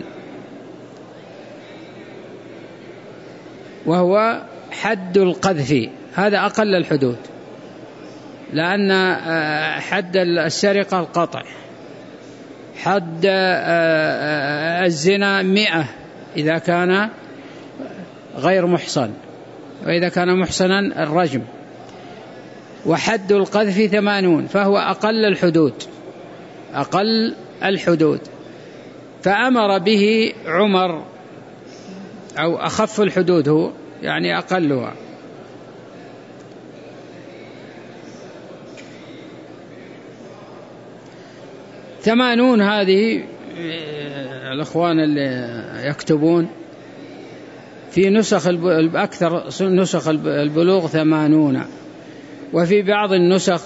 وهو حد القذف، هذا أقل الحدود، لأن حد السرقة القطع، حد الزنا 100 إذا كان غير محصن، وإذا كان محصنا الرجم، وحد القذف 80، فهو أقل الحدود. فأمر به عمر، أو أخف الحدود هو يعني أقلها. ثمانون هذه الأخوان اللي يكتبون في نسخ أكثر نسخ البلوغ 80، وفي بعض النسخ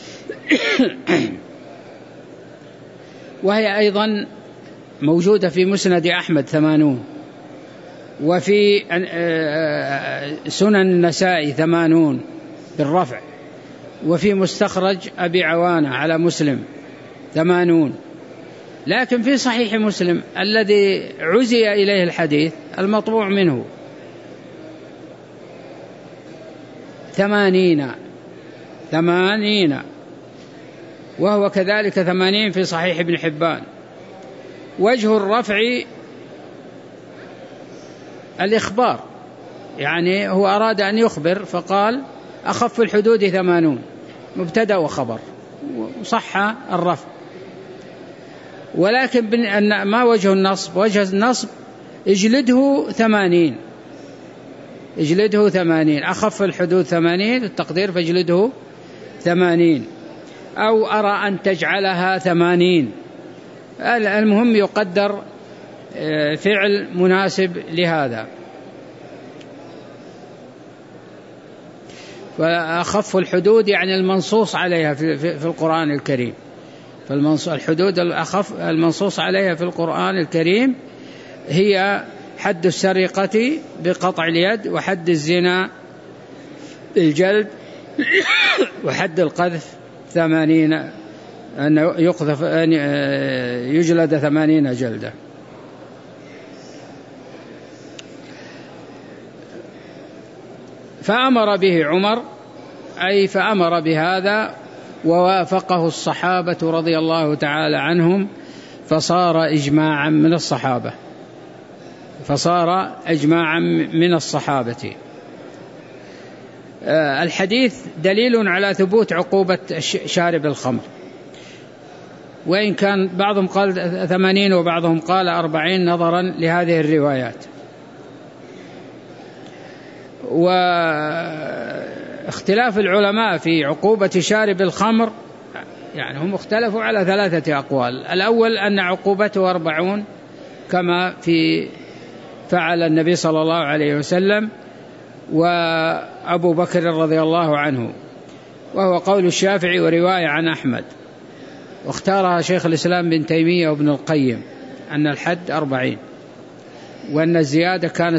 وهي أيضا موجودة في مسند أحمد 80، وفي سنن النسائي 80 بالرفع، وفي مستخرج أبي عوانة على مسلم 80، لكن في صحيح مسلم الذي عزي إليه الحديث المطبوع منه 80، وهو كذلك 80 في صحيح ابن حبان. وجه الرفع الإخبار، يعني هو أراد أن يخبر فقال أخف الحدود 80 مبتدأ وخبر، وصح الرفع. ولكن ما وجه النصب؟ وجه النصب اجلده 80، أخف الحدود 80 التقدير، فاجلده 80، أو أرى أن تجعلها 80. المهم يقدر فعل مناسب لهذا. فأخف الحدود يعني المنصوص عليها في القرآن الكريم، فالحدود الأخف المنصوص عليها في القرآن الكريم هي حد السرقة بقطع اليد، وحد الزنا الجلد، وحد القذف 80، أن يقذف أن يجلد 80 جلدة. فأمر به عمر، أي فأمر بهذا ووافقه الصحابة رضي الله تعالى عنهم، فصار إجماعا من الصحابة. الحديث دليل على ثبوت عقوبة شارب الخمر، وإن كان بعضهم قال 80 وبعضهم قال 40 نظرا لهذه الروايات. واختلاف العلماء في عقوبة شارب الخمر، يعني هم اختلفوا على 3 أقوال. الأول أن عقوبته 40 كما فعل النبي صلى الله عليه وسلم وأبو بكر رضي الله عنه، وهو قول الشافعي ورواية عن أحمد، واختارها شيخ الإسلام بن تيمية وابن القيم، أن الحد 40، وأن الزيادة كانت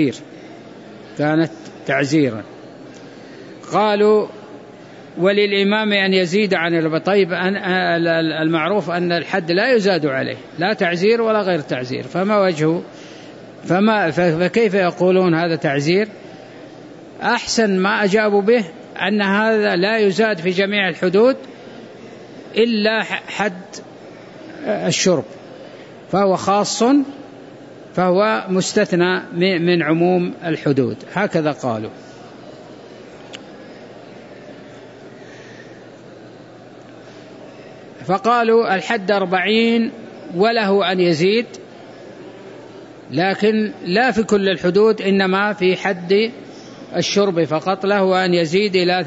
تعزيرا. قالوا وللإمام أن يزيد عن طيب، المعروف أن الحد لا يزاد عليه، لا تعزير ولا غير تعزير، فما وجهه؟ فكيف يقولون هذا تعزير؟ أحسن ما أجابوا به أن هذا لا يزاد في جميع الحدود إلا حد الشرب، فهو خاص، فهو مستثنى من عموم الحدود، هكذا قالوا. فقالوا الحد 40 وله أن يزيد، لكن لا في كل الحدود، إنما في حد الشرب فقط له أن يزيد إلى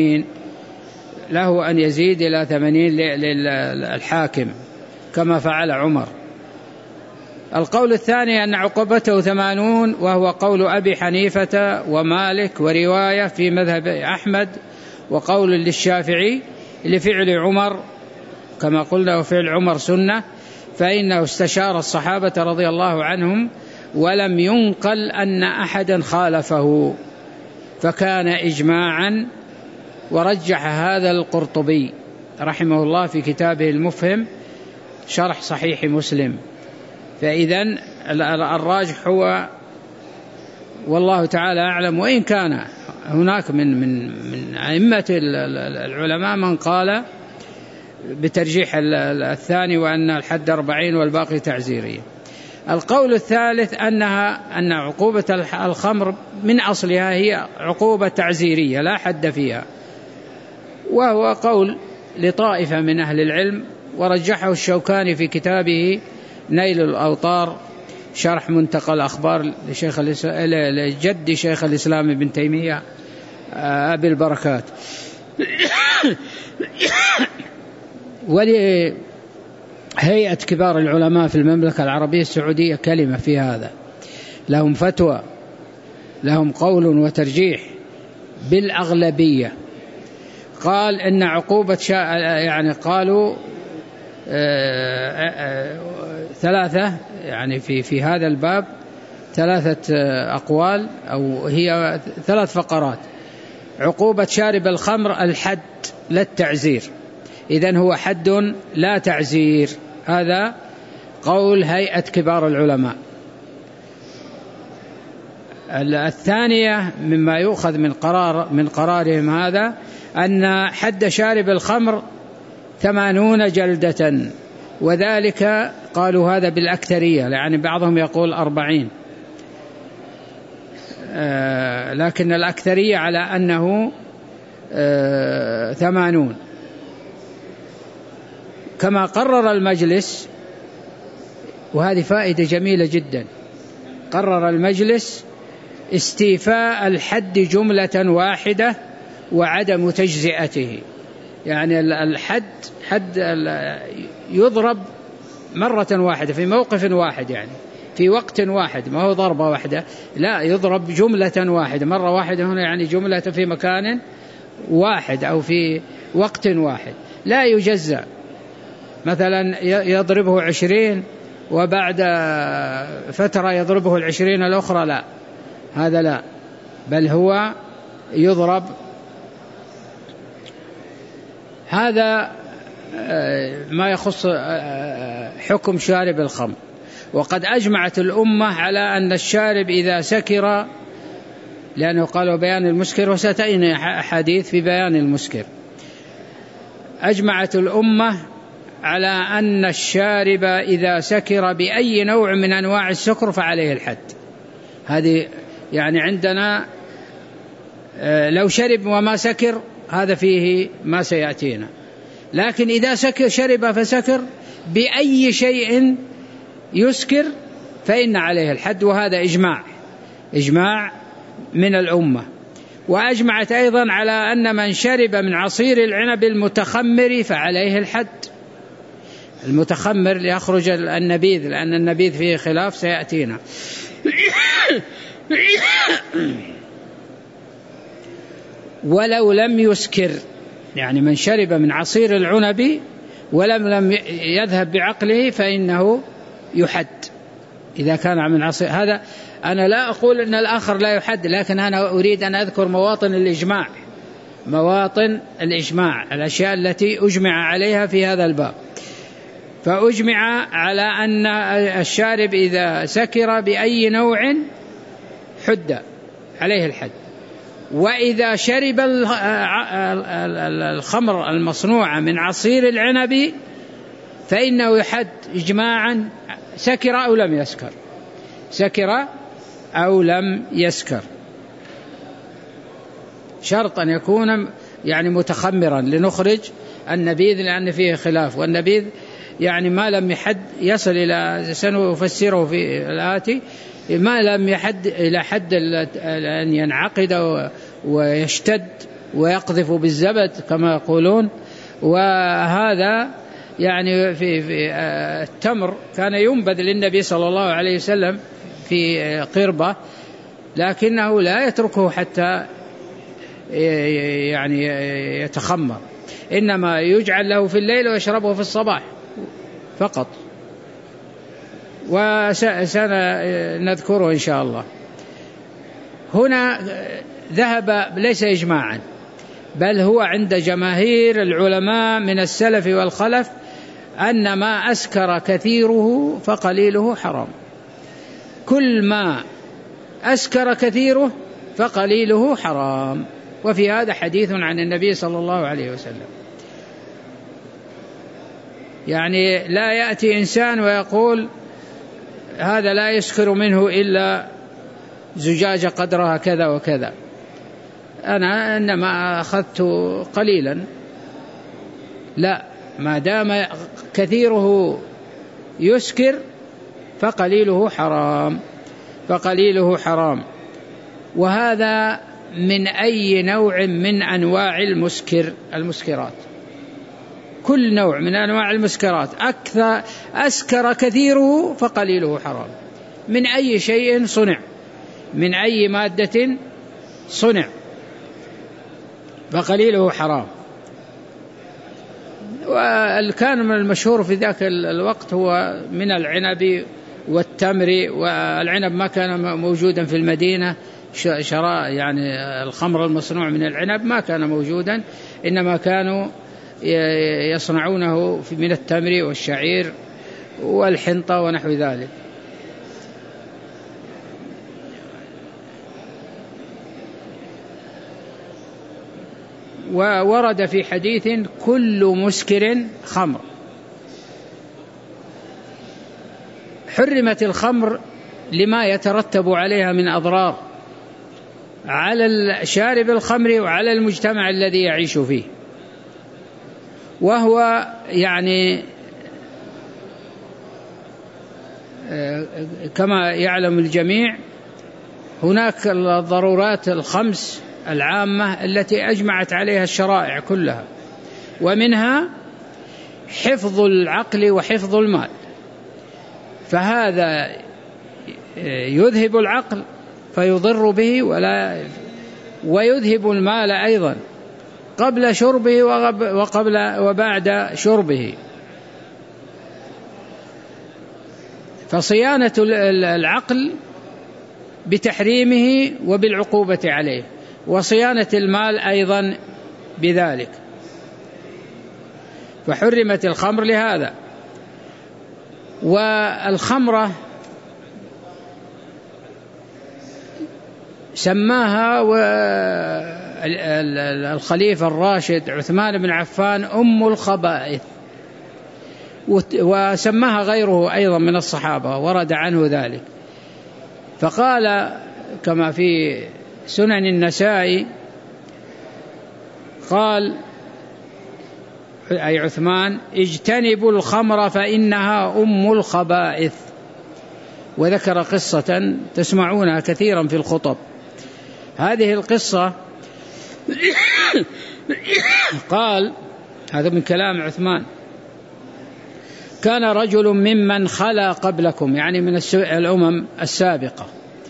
80 للحاكم كما فعل عمر. القول الثاني أن عقوبته 80، وهو قول أبي حنيفة ومالك ورواية في مذهب أحمد وقول للشافعي لفعل عمر كما قلنا وفعل عمر سنة، فإنه استشار الصحابة رضي الله عنهم ولم ينقل أن أحدا خالفه، فكان إجماعا. ورجح هذا القرطبي رحمه الله في كتابه المفهم شرح صحيح مسلم. فإذن الراجح هو والله تعالى أعلم، وإن كان هناك من أئمة العلماء من قال بترجيح الثاني وأن الحد 40 والباقي تعزيرية. القول الثالث أن عقوبة الخمر من أصلها هي عقوبة تعزيرية لا حد فيها، وهو قول لطائفة من أهل العلم، ورجحه الشوكاني في كتابه نيل الأوطار شرح منتقى الأخبار لجد شيخ الإسلام ابن تيمية أبي البركات. ولهيئة كبار العلماء في المملكة العربية السعودية كلمة في هذا، لهم فتوى، لهم قول وترجيح بالأغلبية. قال إن عقوبة يعني قالوا ثلاثة، يعني في هذا الباب ثلاثة أقوال أو هي 3 فقرات. عقوبة شارب الخمر الحد لا التعزير، إذن هو حد لا تعزير، هذا قول هيئة كبار العلماء. الثانية مما يؤخذ من قرارهم هذا أن حد شارب الخمر 80 جلدة، وذلك قالوا هذا بالأكثرية، يعني بعضهم يقول 40، لكن الأكثرية على أنه 80. كما قرر المجلس، وهذه فائدة جميلة جدا، قرر المجلس استيفاء الحد جملة واحدة وعدم تجزئته، يعني الحد يضرب مرة واحدة في موقف واحد، يعني في وقت واحد، ما هو ضربة واحدة، لا، يضرب جملة واحدة مرة واحدة هنا، يعني جملة في مكان واحد أو في وقت واحد، لا يجزأ. مثلا يضربه 20 وبعد فترة يضربه 20 الأخرى، لا، هذا لا، بل هو يضرب. هذا ما يخص حكم شارب الخمر. وقد أجمعت الأمة على أن الشارب إذا سكر، لأنه قالوا بيان المسكر، وستأتينا أحاديث في بيان المسكر. أجمعت الأمة على أن الشارب إذا سكر بأي نوع من أنواع السكر فعليه الحد. هذه يعني عندنا لو شرب وما سكر هذا فيه ما سيأتينا، لكن إذا شرب فسكر بأي شيء يسكر فإن عليه الحد، وهذا إجماع من الأمة. وأجمعت أيضا على أن من شرب من عصير العنب المتخمر فعليه الحد. المتخمر ليخرج النبيذ، لأن النبيذ فيه خلاف سيأتينا. ولو لم يسكر، يعني من شرب من عصير العنب ولم يذهب بعقله فإنه يحد إذا كان من عصير. هذا أنا لا أقول أن الآخر لا يحد، لكن أنا أريد أن أذكر مواطن الإجماع، الأشياء التي أجمع عليها في هذا الباب. فأجمع على أن الشارب إذا سكر بأي نوع حد عليه الحد، وإذا شرب الخمر المصنوعة من عصير العنب فإنه يحد إجماعا، سكر أو لم يسكر، شرط أن يكون يعني متخمرا لنخرج النبيذ، لأن فيه خلاف، والنبيذ يعني ما لم يحد يصل إلى، سنفسره في الآتي، ما لم يحد إلى حد أن ينعقد ويشتد ويقذف بالزبد كما يقولون. وهذا يعني في التمر كان ينبذ للنبي صلى الله عليه وسلم في قربة، لكنه لا يتركه حتى يعني يتخمر، إنما يجعل له في الليل ويشربه في الصباح فقط، وسنذكره إن شاء الله. هنا ذهب ليس إجماعا، بل هو عند جماهير العلماء من السلف والخلف أن ما أسكر كثيره فقليله حرام. كل ما أسكر كثيره فقليله حرام. وفي هذا حديث عن النبي صلى الله عليه وسلم، يعني لا يأتي إنسان ويقول هذا لا يسكر منه إلا زجاجة قدرها كذا وكذا، أنا إنما أخذت قليلا. لا، ما دام كثيره يسكر فقليله حرام، فقليله حرام. وهذا من أي نوع من أنواع المسكرات، كل نوع من أنواع المسكرات أسكر كثيره فقليله حرام، من أي شيء صنع، من أي مادة صنع فقليله حرام. وكان من المشهور في ذاك الوقت هو من العنب والتمر، والعنب ما كان موجودا في المدينة، شراء يعني الخمر المصنوع من العنب ما كان موجودا، إنما كانوا يصنعونه من التمر والشعير والحنطة ونحو ذلك. وورد في حديث كل مسكر خمر. حرمت الخمر لما يترتب عليها من أضرار على شارب الخمر وعلى المجتمع الذي يعيش فيه، وهو يعني كما يعلم الجميع هناك الضرورات الخمس العامة التي أجمعت عليها الشرائع كلها، ومنها حفظ العقل وحفظ المال، فهذا يذهب العقل فيضر به ويذهب المال أيضا قبل شربه وبعد شربه. فصيانة العقل بتحريمه وبالعقوبة عليه، وصيانة المال أيضا بذلك. فحرمت الخمر لهذا. والخمرة سماها الخليفة الراشد عثمان بن عفان أم الخبائث، وسماها غيره أيضا من الصحابة ورد عنه ذلك. فقال كما في سنن النسائي، قال أي عثمان: اجتنبوا الخمر فإنها أم الخبائث. وذكر قصة تسمعونها كثيرا في الخطب. هذه القصة قال، هذا من كلام عثمان: كان رجل ممن خلا قبلكم، يعني من الأمم السابقة،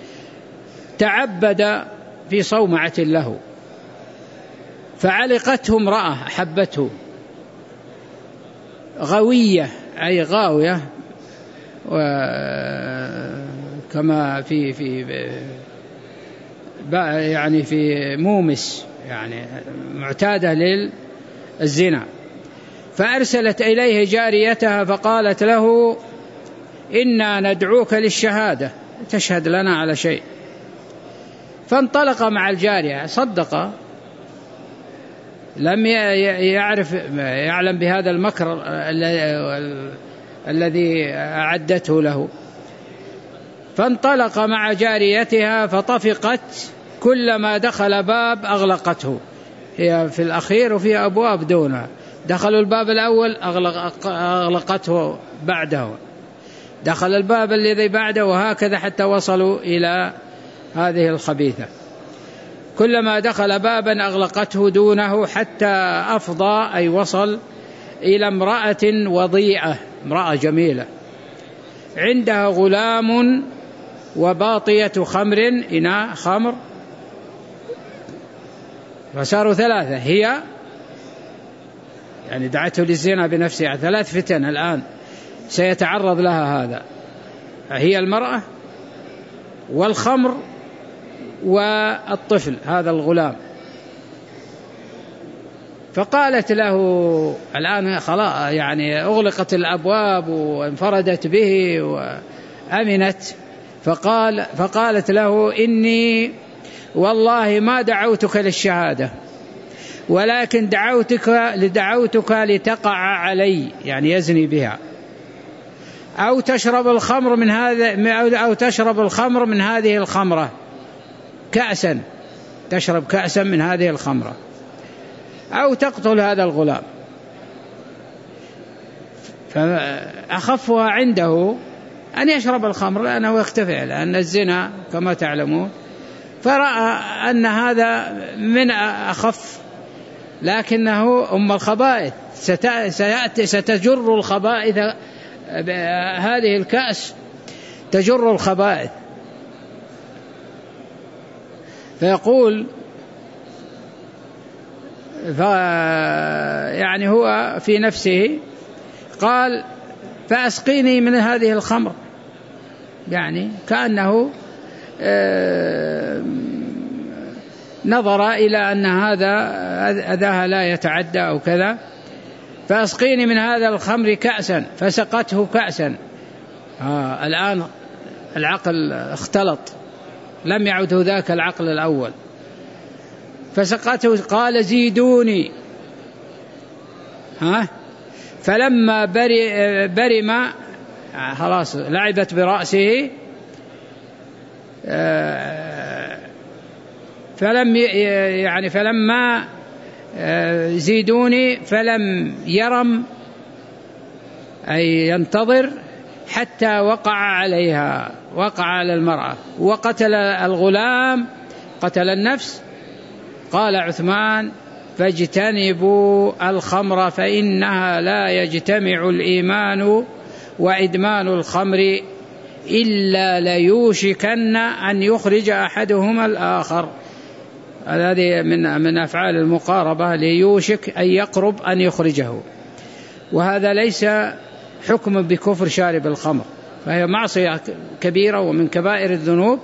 تعبد في صومعة له، فعلقته امرأة أحبته، غوية أي غاوية، وكما في يعني في مومس، يعني معتادة للزنا. فأرسلت إليه جاريتها فقالت له: إنا ندعوك للشهادة، تشهد لنا على شيء. فانطلق مع الجارية، صدق، لم يعلم بهذا المكر الذي أعدته له. فانطلق مع جاريتها فطفقت، كلما دخل باب أغلقته، هي في الأخير وفي أبواب دونها، دخلوا الباب الأول أغلقته بعده، دخل الباب الذي بعده، وهكذا حتى وصلوا إلى هذه الخبيثة. كلما دخل بابا أغلقته دونه حتى أفضى، أي وصل إلى امرأة وضيئة، امرأة جميلة عندها غلام وباطية خمر، إناء خمر، فصاروا ثلاثة، هي يعني دعته للزنا بنفسها، 3 فتن الآن سيتعرض لها هذا، هي المرأة والخمر والطفل هذا الغلام. فقالت له الآن خلاص يعني أغلقت الأبواب وانفردت به وأمنت، فقالت له إني والله ما دعوتك للشهادة ولكن دعوتك لتقع علي، يعني يزني بها، أو تشرب الخمر من هذه الخمرة كأسا، تشرب كأسا من هذه الخمرة، أو تقتل هذا الغلام. فأخفها عنده أن يشرب الخمر لأنه يختفع، لأن الزنا كما تعلمون، فرأى أن هذا من أخف، لكنه أم الخبائث ستجر الخبائث، هذه الكأس تجر الخبائث. فيقول يعني هو في نفسه قال فأسقيني من هذه الخمر، يعني كأنه نظر إلى أن هذا أذاها لا يتعدى أو كذا، فأسقيني من هذا الخمر كأسا، فسقته كأسا. الآن العقل اختلط، لم يعد ذاك العقل الأول، فسقته، قال زيدوني، فلما برم خلاص لعبت برأسه، فلما زيدوني فلم يرم أي ينتظر حتى وقع عليها، وقع على المرأة وقتل الغلام، قتل النفس. قال عثمان فاجتنبوا الخمر فإنها لا يجتمع الإيمان وإدمان الخمر إلا ليوشكن أن يخرج أحدهما الآخر. هذه من أفعال المقاربة، ليوشك أن يقرب أن يخرجه، وهذا ليس حكم بكفر شارب الخمر، فهي معصية كبيرة ومن كبائر الذنوب.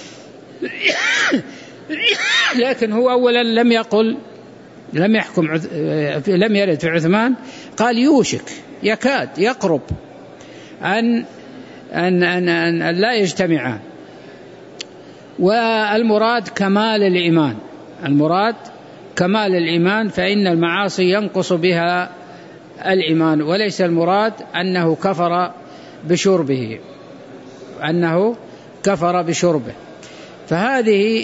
لكن هو أولا لم يحكم، لم يرد في عثمان، قال يوشك، يكاد، يقرب أن لا يجتمعان. والمراد كمال الإيمان، المراد كمال الإيمان، فإن المعاصي ينقص بها الإيمان، وليس المراد أنه كفر بشربه، أنه كفر بشربه. فهذه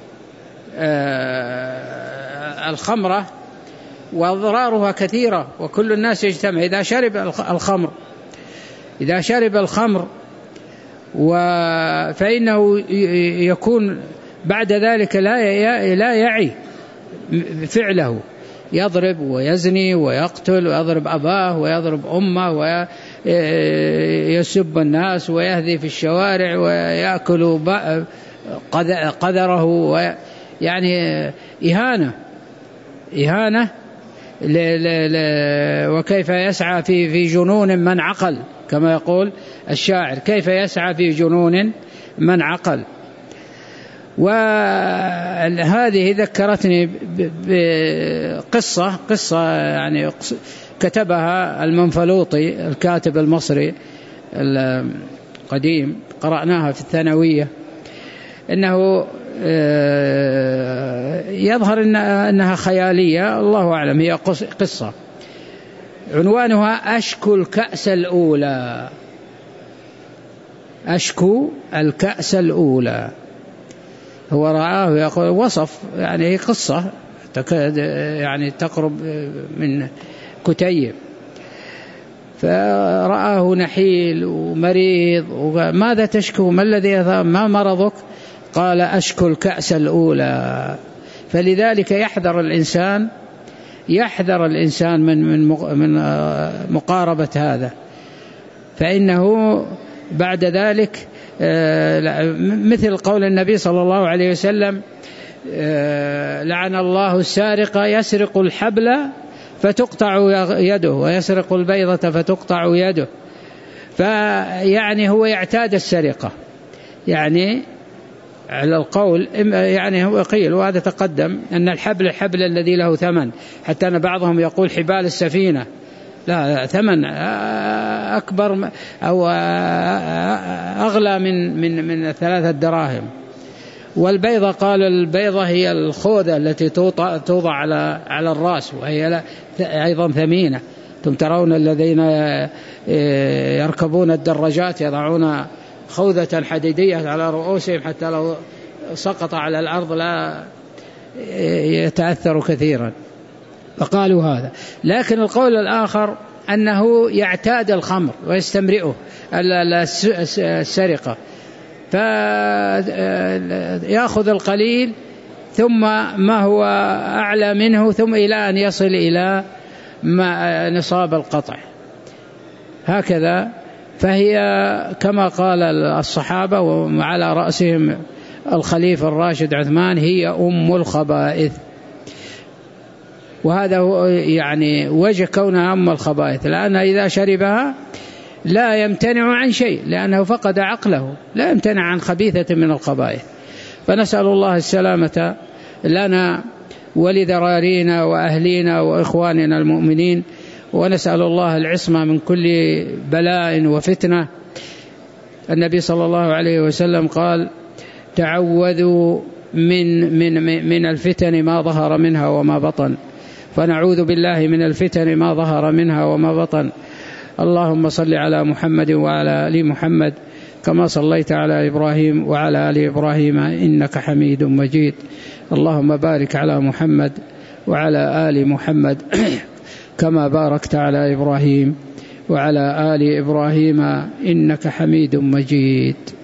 الخمرة وأضرارها كثيرة، وكل الناس يجتمع إذا شرب الخمر فإنه يكون بعد ذلك لا يعي فعله، يضرب ويزني ويقتل ويضرب أباه ويضرب أمه ويسب الناس ويهذي في الشوارع ويأكل قذره، يعني إهانة وكيف يسعى في جنون من عقل، كما يقول الشاعر، كيف يسعى في جنون من عقل. وهذه ذكرتني بقصة يعني كتبها المنفلوطي الكاتب المصري القديم، قرأناها في الثانوية، إنه يظهر أنها خيالية، الله أعلم، هي قصة عنوانها أشكو الكأس الأولى، أشكو الكأس الأولى. هو رآه يقول، وصف يعني قصة يعني تقرب من كتيب، فرآه نحيل ومريض، ماذا تشكو؟ ما الذي ما مرضك؟ قال أشكو الكأس الأولى. فلذلك يحذر الإنسان من مقاربة هذا، فإنه بعد ذلك مثل قول النبي صلى الله عليه وسلم لعن الله السارق يسرق الحبل فتقطع يده ويسرق البيضة فتقطع يده. فيعني هو يعتاد السرقة، يعني على القول يعني هو قيل وهذا تقدم أن الحبل الذي له ثمن، حتى أن بعضهم يقول حبال السفينة، لا ثمن أكبر أو أغلى من 3 دراهم. والبيضة قال البيضة هي الخوذة التي توضع على الرأس وهي أيضا ثمينة. ثم ترون الذين يركبون الدراجات يضعون خوذة حديدية على رؤوسهم حتى لو سقط على الأرض لا يتأثر كثيرا، فقالوا هذا. لكن القول الآخر أنه يعتاد الخمر ويستمرئه السرقة، فيأخذ القليل ثم ما هو أعلى منه ثم إلى أن يصل إلى نصاب القطع، هكذا. فهي كما قال الصحابة وعلى رأسهم الخليفة الراشد عثمان هي أم الخبائث. وهذا يعني وجه كونها أم الخبائث، لأنها إذا شربها لا يمتنع عن شيء لأنه فقد عقله، لا يمتنع عن خبيثة من الخبائث. فنسأل الله السلامة لنا ولذرارينا وأهلينا وإخواننا المؤمنين، ونسأل الله العصمة من كل بلاء وفتنة. النبي صلى الله عليه وسلم قال: تعوذوا من الفتن ما ظهر منها وما بطن، فنعوذ بالله من الفتن ما ظهر منها وما بطن. اللهم صل على محمد وعلى آل محمد كما صليت على إبراهيم وعلى آل إبراهيم إنك حميد مجيد. اللهم بارك على محمد وعلى آل محمد كما باركت على إبراهيم وعلى آل إبراهيم إنك حميد مجيد.